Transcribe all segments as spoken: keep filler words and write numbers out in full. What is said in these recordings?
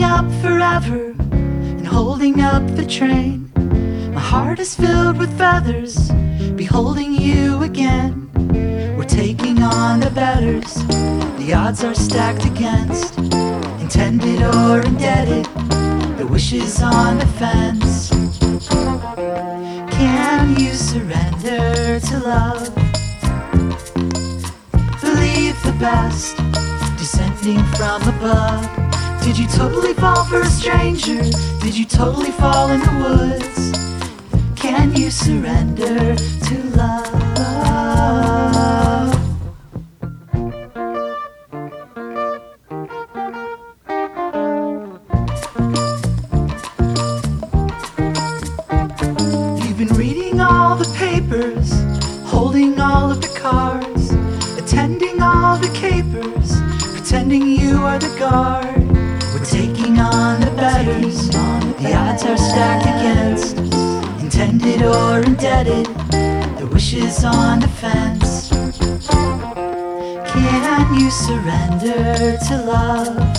standing up forever and holding up the train. My heart is filled with feathers, beholding you again. We're taking on the betters, the odds are stacked against. Intended or indebted, the wishes on the fence. Can you surrender to love? Believe the best, descending from above. Did you totally fall for a stranger? Did you totally fall in the woods? Can you surrender to love? You've been reading all the papers, holding all of the cards, attending all the capers, pretending you are the guard. We're taking on the betters, the odds are stacked against. Intended or indebted, the wishes on the fence. Can you surrender to love?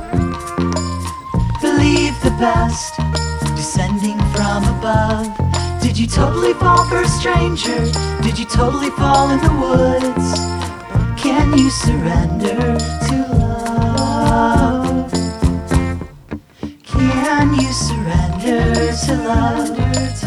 Believe the best, descending from above. Did you totally fall for a stranger? Did you totally fall in the woods? Can you surrender to love? Can you surrender to love?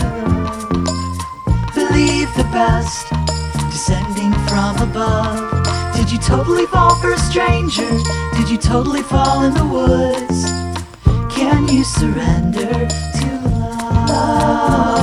Believe the best, descending from above. Did you totally fall for a stranger? Did you totally fall in the woods? Can you surrender to love?